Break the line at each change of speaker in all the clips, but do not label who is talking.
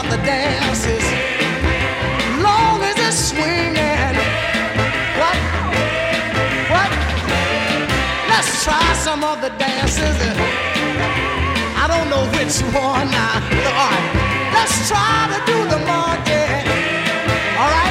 the dances, long as it's swinging. What? What? Let's try some of the dances. I don't know which one now. All right, let's try to do the monkey. All right?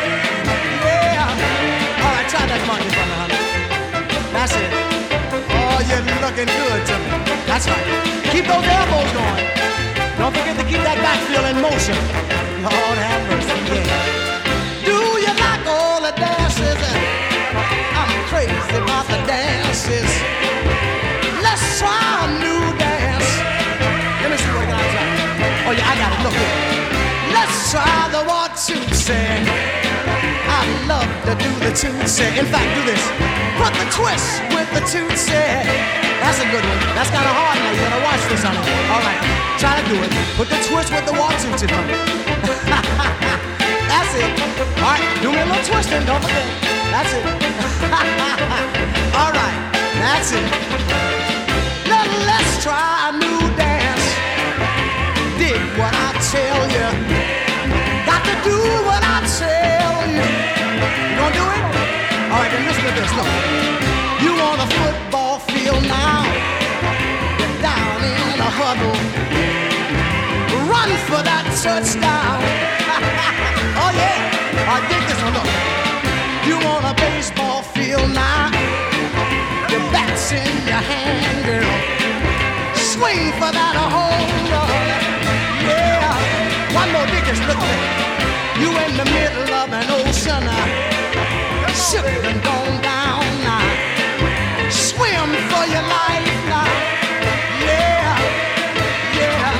Yeah. All right, try that monkey for me, honey. That's it. Oh, you're looking good to me. That's right. Keep those elbows going. Don't forget to keep that back feel in motion. Lord have mercy, yeah. Do you like all the dances? I'm crazy about the dances. Let's try a new dance. Let me see what I got to try. Oh yeah, I got it. Look here. Let's try the Watusi. I love to do the Tootsie. In fact, do this. Put the twist with the Tootsie. That's a good one. That's kind of hard now. You gotta watch this, honey. All right, try to do it. Put the twist with the Watusi, honey. That's it. All right, do me a little twisting. Don't forget. That's it. All right, that's it. Now let's try a new dance. Dig what I tell you. Got to do what I tell you. You gonna do it? All right, then listen to this. Look, you on a football field now. You're down in a huddle. Run for that touchdown. Oh yeah. All right, dig this one. Look, you on a baseball field now. Your bat's in your hand, girl. Swing for that home run. Yeah. One more, dig this. Look at it. You in the middle of an ocean now. Ship done gone down now. Swim for your life now. Yeah, yeah.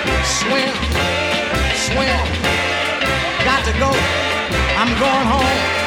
Swim, swim. Got to go. I'm going home.